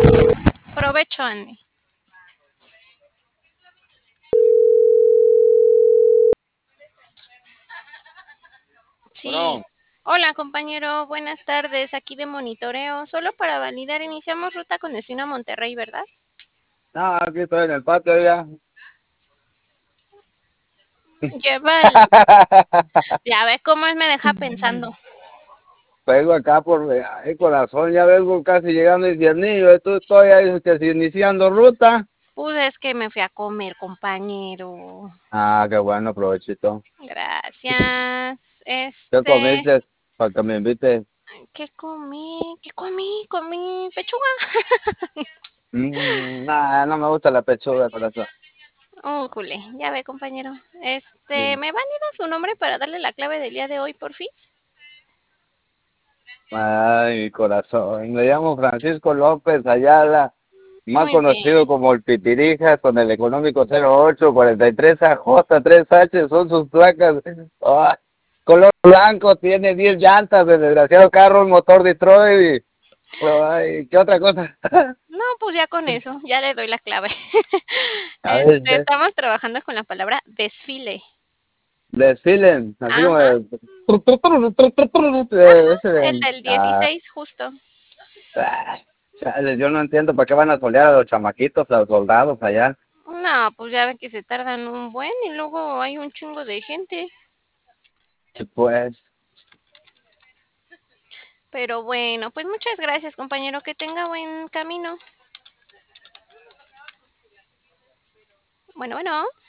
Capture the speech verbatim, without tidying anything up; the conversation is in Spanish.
Provecho, Andy. Sí. Bueno, Hola, compañero. Buenas tardes. Aquí de monitoreo. Solo para validar, iniciamos ruta con destino a Monterrey, ¿verdad? no, aquí estoy en el patio ya. Lleva el... Ya ve cómo él me deja pensando. Vengo acá por el corazón, ya vengo casi llegando el ciernillo. Esto estoy ahí que si iniciando ruta. Pues es que me fui a comer, compañero. Ah, qué bueno, provechito. Gracias. ¿Qué Este... comiste? Para que me invites. ¿Qué comí? ¿Qué comí? Comí pechuga. Mm, nah, no me gusta la pechuga, corazón. Oh, culé. Ya ve, compañero. Este, Sí. ¿me valida su nombre para darle la clave del día de hoy, por fin? Ay, mi corazón. Me llamo Francisco López Ayala, más Muy conocido bien. como el Pitirijas, con el económico cero ocho cuarenta y tres A J tres H, son sus placas. Ah, color blanco, tiene diez llantas, el desgraciado carro, un motor Detroit. Ay, ¿qué otra cosa? No, pues ya con eso, ya le doy la clave. A ver, Este, estamos trabajando con la palabra desfile. desfilen, así como... Ajá, de- ajá, Ese el de- del ah, dieciséis justo. ah, chale, yo no entiendo para qué van a solear a los chamaquitos, a los soldados allá. No, pues ya ven que se tardan un buen y luego hay un chingo de gente. Y pues... Pero bueno, pues muchas gracias, compañero. Que tenga buen camino. Bueno, bueno.